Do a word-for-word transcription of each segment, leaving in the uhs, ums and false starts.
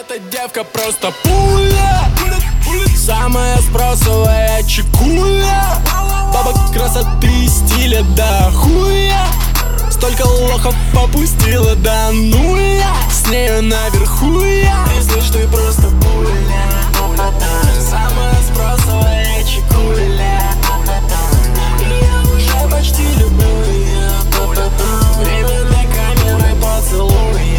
Эта девка просто пуля, самая спросовая чекуля. Баба красоты, стиля да хуя. Столько лохов попустила до нуля. С нею наверху я. Если ж ты просто пуля, самая спросовая чекуля. Я уже почти люблю ее. Время для камеры поцелуя.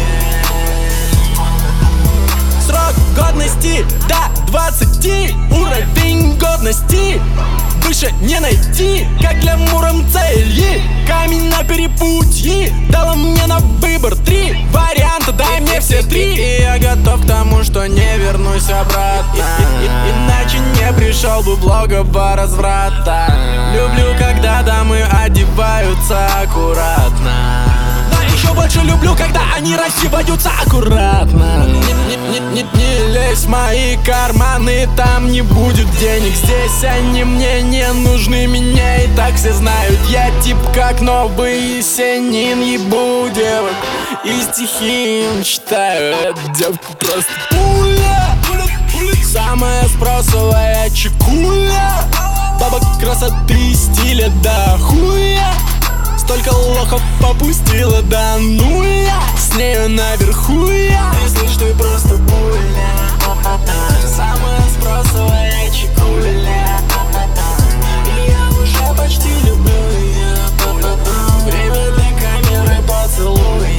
Срок годности до двадцати. Уровень годности выше не найти, как для Муромцели. Камень на перепутье дала мне на выбор три варианта, дай мне все три. И я готов к тому, что не вернусь обратно, иначе не пришел бы блогового разврата. Люблю, когда дамы одеваются аккуратно, но еще больше люблю, когда они раздеваются аккуратно. Не, не, не, не лезь в мои карманы, там не будет денег. Здесь они мне не нужны, меня и так все знают. Я тип как новый Есенин, ебу девок и стихи им читаю. Эта девка просто пуля, самая спросовая чекуля. Баба красоты, стиля да хуя. Столько лохов попустила до нуля. С нею наверху я. Если ж ты просто пуля, самая спросовая чекуля. Я уже почти люблю ее. Время для камеры поцелуя.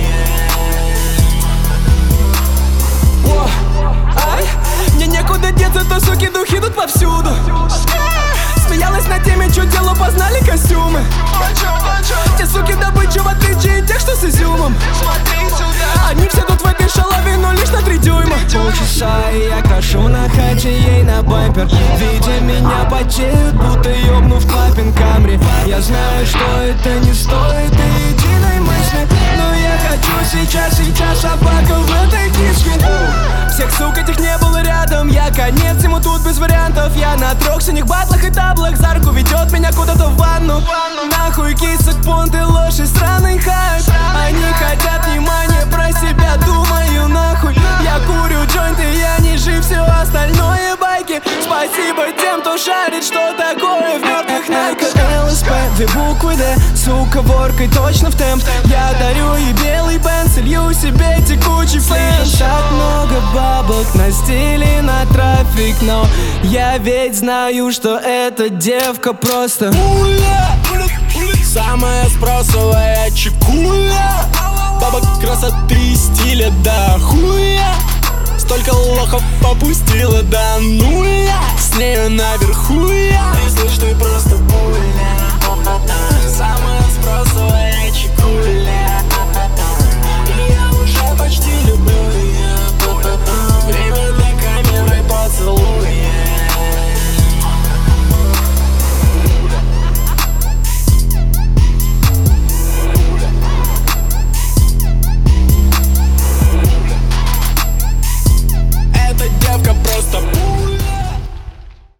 Ай, мне некуда деться, то суки духи идут повсюду. Смеялась на теме, что дело, познали костюмы. Те суки добыча, в отличие от тех, что с изюмом. Они все тут в этой шалаве, но лишь на три дюйма. Полчаса и я крошу на хате ей на бампер. Видя меня потеют, будто ёбнув клапин Камри. Я знаю, что это не стоит и единой мысли, но я хочу сейчас, сейчас собака в этой кишке. Всех сук этих не было рядом, я конец ему тут без вариантов. Я на трех синих батлах и таблах, за руку ведет меня куда-то в ванну. Нахуй кисок, понты, ложь и странный хайп. Они хотят внимания, про себя думаю нахуй. Я курю джойнты, я не жив, все остальное байки. Спасибо тем, кто шарит, что такое в мертвых нарках. ЛСП, две буквы Д, сука, воркой точно в темп. Я дарю ей белый бенз, лью себе текучий флэш. Так много бабок на стиле, на трафик, но я ведь знаю, что эта девка просто пуля, самая спросовая чекуля. Баба красоты, стиля да хуя. Столько лохов попустила до нуля. С нею наверху я. Если ж ты просто пуля,